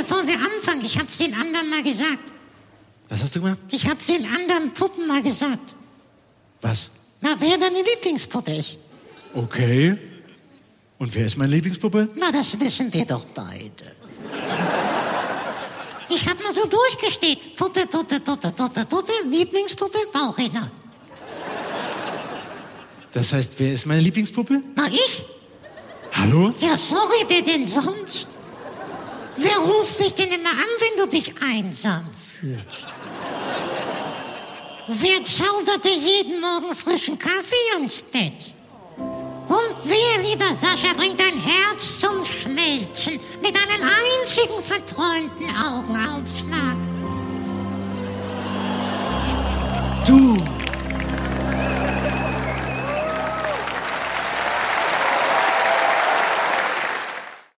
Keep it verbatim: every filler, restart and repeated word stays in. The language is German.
bevor wir anfangen, ich hab's den anderen mal gesagt. Was hast du gemacht? Ich hab's den anderen Puppen mal gesagt. Was? Na, wer deine Lieblingspuppe ist? Okay. Und wer ist meine Lieblingspuppe? Na, das wissen wir doch beide. Ich hab mal so durchgesteht. Puppe, Puppe, Puppe, Puppe, Puppe, Lieblingspuppe, Bauchredner. Das heißt, wer ist meine Lieblingspuppe? Na, ich? Hallo? Ja, sorry, wer denn sonst? Wer ruft dich denn immer an, wenn du dich einsam fühlst? Wer zaubert dir jeden Morgen frischen Kaffee ans Bett? Und wer, lieber Sascha, bringt dein Herz zum Schmelzen mit einem einzigen verträumten Augenaufschlag? Du!